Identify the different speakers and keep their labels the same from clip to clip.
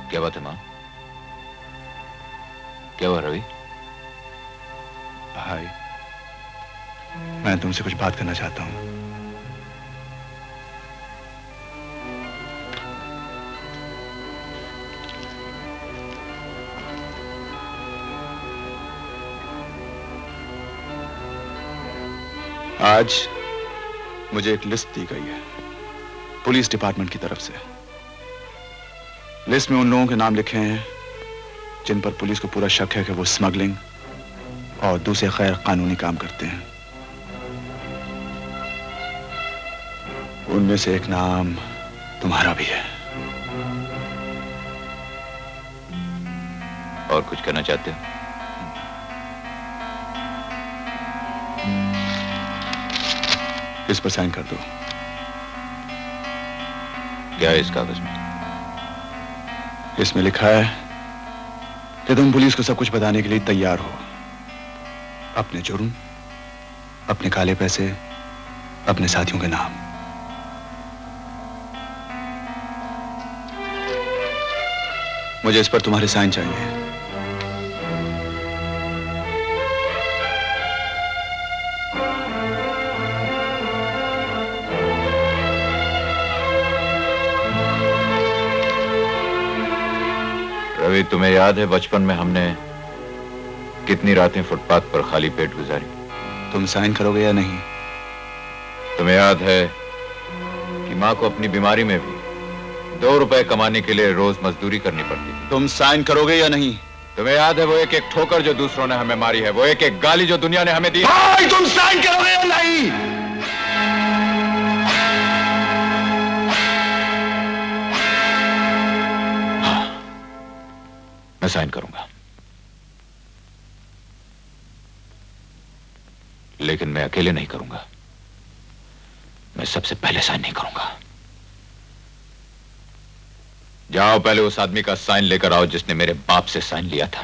Speaker 1: क्या बात है मां? क्या हुआ रवि?
Speaker 2: भाई, मैं तुमसे कुछ बात करना चाहता हूं। आज मुझे एक लिस्ट दी गई है पुलिस डिपार्टमेंट की तरफ से। लिस्ट में उन लोगों के नाम लिखे हैं जिन पर पुलिस को पूरा शक है कि वो स्मगलिंग और दूसरे गैर कानूनी काम करते हैं। उनमें से एक नाम तुम्हारा भी है।
Speaker 1: और कुछ कहना चाहते हो?
Speaker 2: इस पर साइन कर दो।
Speaker 1: क्या है इस कागज में?
Speaker 2: इसमें लिखा है कि तुम पुलिस को सब कुछ बताने के लिए तैयार हो। अपने जुर्म, अपने काले पैसे, अपने साथियों के नाम। मुझे इस पर तुम्हारे साइन चाहिए।
Speaker 1: रवि, तुम्हें याद है बचपन में हमने कितनी रातें फुटपाथ पर खाली पेट गुजारी?
Speaker 2: तुम साइन करोगे या नहीं?
Speaker 1: तुम्हें याद है कि मां को अपनी बीमारी में भी 2 रुपए कमाने के लिए रोज मजदूरी करनी पड़ती थी?
Speaker 2: तुम साइन करोगे या नहीं?
Speaker 1: तुम्हें याद है वो एक एक ठोकर जो दूसरों ने हमें मारी है, वो एक एक गाली जो दुनिया ने हमें दी?
Speaker 2: भाई, तुम साइन करोगे या नहीं?
Speaker 1: हाँ, मैं साइन करूंगा, लेकिन मैं अकेले नहीं करूंगा। मैं सबसे पहले साइन नहीं करूंगा। जाओ, पहले उस आदमी का साइन लेकर आओ जिसने मेरे बाप से साइन लिया था।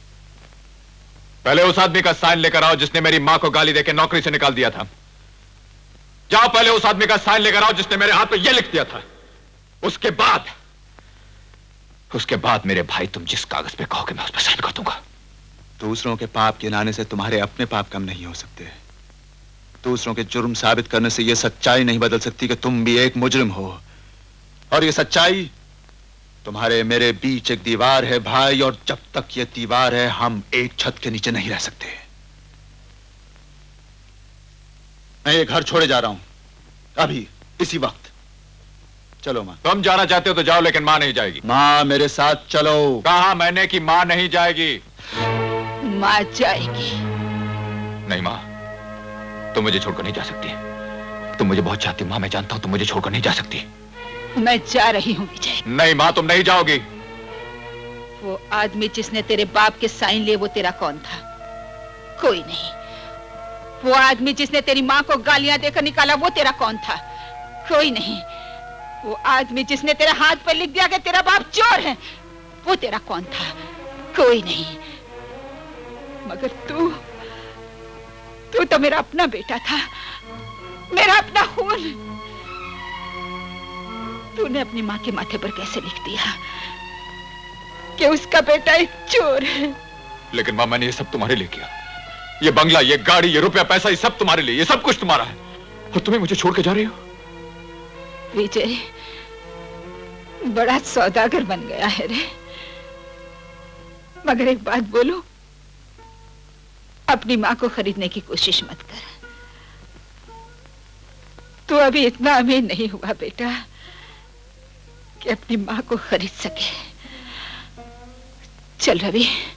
Speaker 1: पहले उस आदमी का साइन लेकर आओ जिसने मेरी मां को गाली देकर नौकरी से निकाल दिया था। जाओ, पहले उस आदमी का साइन लेकर आओ जिसने मेरे हाथ पे यह लिख दिया था। उसके बाद मेरे भाई, तुम जिस कागज पे कहोगे मैं उस पर साइन कर दूंगा।
Speaker 2: दूसरों के पाप गिनाने से तुम्हारे अपने पाप कम नहीं हो सकते। दूसरों के जुर्म साबित करने से यह सच्चाई नहीं बदल सकती कि तुम भी एक मुजरिम हो। और यह सच्चाई तुम्हारे मेरे बीच एक दीवार है भाई, और जब तक यह दीवार है हम एक छत के नीचे नहीं रह सकते। मैं ये घर छोड़े जा रहा हूं, अभी इसी वक्त। चलो मां।
Speaker 1: तुम जाना चाहते हो तो जाओ, लेकिन मां नहीं जाएगी।
Speaker 2: मां, मेरे साथ चलो।
Speaker 1: कहा मैंने कि मां नहीं जाएगी।
Speaker 3: मां जाएगी।
Speaker 1: नहीं मां, तुम मुझे छोड़कर नहीं जा सकती। तुम मुझे बहुत चाहती हो मां, मैं जानता हूं। तुम मुझे छोड़कर नहीं जा सकती।
Speaker 3: मैं जा रही हूं विजय।
Speaker 1: नहीं मां, तुम नहीं जाओगी।
Speaker 3: वो आदमी जिसने तेरे बाप के साइन लिए, वो तेरा कौन था? कोई नहीं। वो आदमी जिसने तेरी मां को गालियां देकर निकाला, वो तेरा कौन था? कोई नहीं। वो आदमी जिसने तेरे हाथ पर लिख दिया कि तेरा बाप चोर है, वो तेरा कौन था? कोई नहीं। मगर तू तो मेरा अपना बेटा था, मेरा अपना खून। तूने अपनी मां के माथे पर कैसे लिख दिया कि उसका बेटा एक चोर है?
Speaker 1: लेकिन मां, मैंने ये सब तुम्हारे लिए किया। ये बंगला, ये गाड़ी, ये रुपया पैसा, ये सब तुम्हारे लिए। ये सब कुछ तुम्हारा है, और तुम्हें मुझे छोड़ के जा रही हो।
Speaker 3: विजय, बड़ा सौदागर बन गया है रे। मगर एक बात बोलूं, अपनी मां को खरीदने की कोशिश मत कर। तू अभी इतना अमीर नहीं हुआ बेटा कि अपनी मां को खरीद सके। चल रवि,